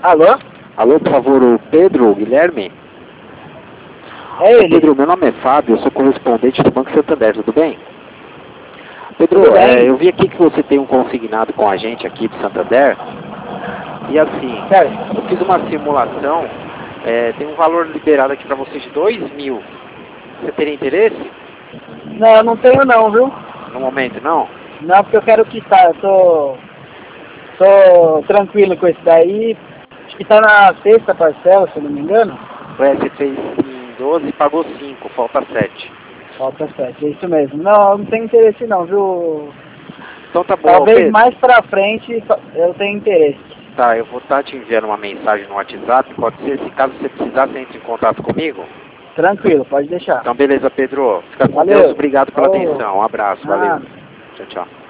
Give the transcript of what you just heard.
Alô? Alô, por favor, o Pedro, o Guilherme? É ele. Pedro, meu nome é Fábio, eu sou correspondente do Banco Santander, tudo bem? Pedro, Tudo bem? eu vi aqui que você tem um consignado com a gente aqui do Santander. E assim, Certo. eu fiz uma simulação, tem um valor liberado aqui para você de 2.000. Você teria interesse? Não, não tenho não, viu? No momento, não? Não, porque eu quero quitar. Eu tô tranquilo com isso daí. Acho que tá na sexta parcela, se eu não me engano. Você fez em 12 e pagou 5, falta 7. Falta 7, é isso mesmo. Não, eu não tenho interesse não, viu? Então tá bom, Talvez Pedro. mais pra frente eu tenha interesse. Tá, eu vou estar te enviando uma mensagem no WhatsApp, pode ser? Se caso você precisar, você entre em contato comigo. Tranquilo, pode deixar. Então beleza, Pedro. Fica com Valeu. Deus, obrigado pela Falou. atenção. Um abraço, valeu. Ah. Tchau, tchau.